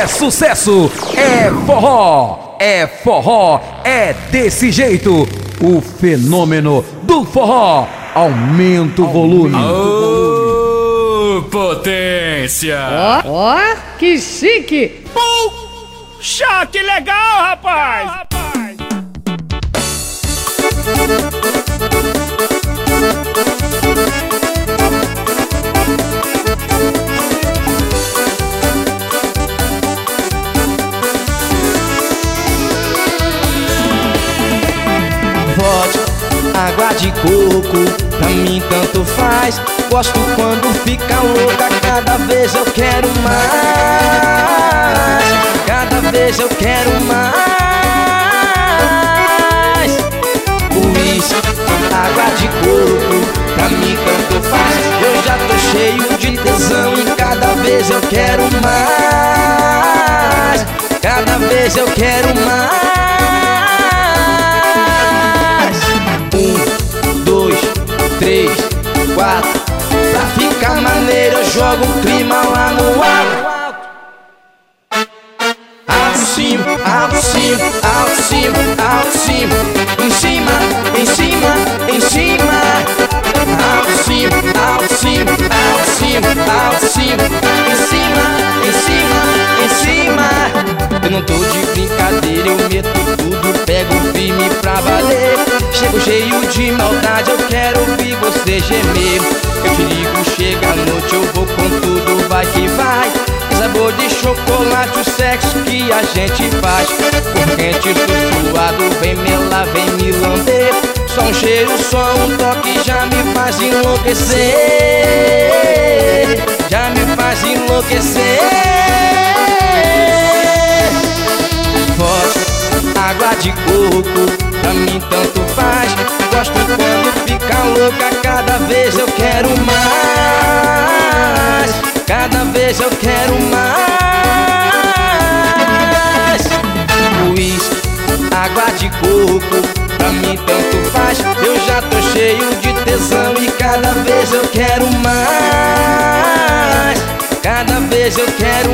sucesso, é forró, é desse jeito. O fenômeno do forró. Aumenta o volume. Ô, potência! Ó, que chique! Puxa, que legal, rapaz! Água de coco, pra mim tanto faz. Gosto quando fica louca, cada vez eu quero mais. Cada vez eu quero mais. Uísque, água de coco, pra mim tanto faz. Eu já tô cheio de tesão e cada vez eu quero mais. Cada vez eu quero mais. 1, 2, 3, 4. Pra ficar maneiro eu jogo um clima lá no alto. Alto cima, alto cima, alto cima, alto cima. Em cima, em cima, em cima. Alto cima, alto cima, alto cima, alto cima. Em cima, em cima, em cima. Eu não tô de brincadeira, eu meto tudo, pego firme pra valer. Chego cheio de maldade, eu quero ouvir você gemer. Eu te ligo, chega a noite, eu vou com tudo, vai que vai. Sabor de chocolate, o sexo que a gente faz. Por quente, suado, vem melar, vem me lamber. Só um cheiro, só um toque já me faz enlouquecer. Já me faz enlouquecer. Forte, água de coco, pra mim tanto faz. Gosto quando fica louca, cada vez eu quero mais. Cada vez eu quero mais. Uísque, água de coco, pra mim tanto faz. Eu já tô cheio de tesão e cada vez eu quero mais. Cada vez eu quero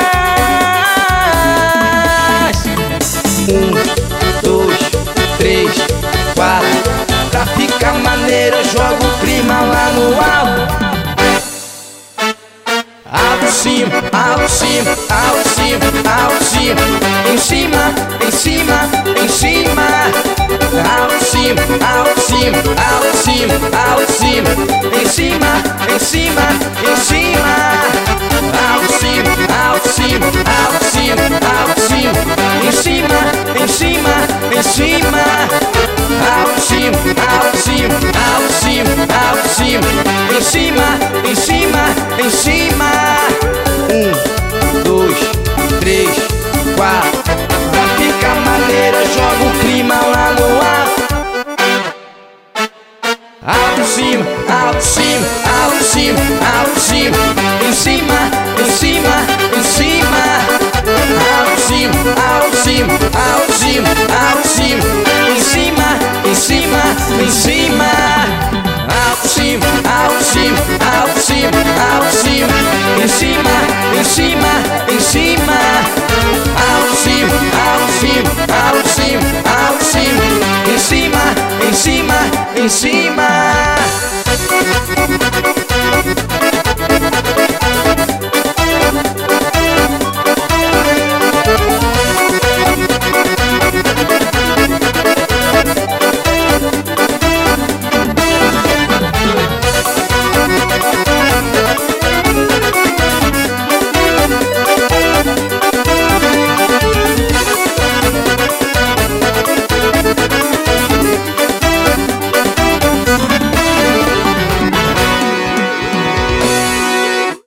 mais. 1, 2, 3, 4. Pra ficar maneiro eu jogo o clima lá no alto. Alto cima, alto cima, alto cima, alto cima. Em cima, em cima, em cima. Alto cima, alto cima, alto cima, alto cima. Em cima, em cima, em cima. Alto cima, alto cima, alto cima, alto cima. Em cima, em cima, em cima. Alto cima, alto cima, alto cima, alto cima. Em cima, em cima, em cima. 1, 2, 3, 4. Pra ficar maneiro eu jogo o clima lá no alto. Alto cima, alto cima, alto cima, alto cima. Em cima, em cima, em cima. Alto cima, alto cima, alto cima, alto cima. Em cima, em cima, em cima.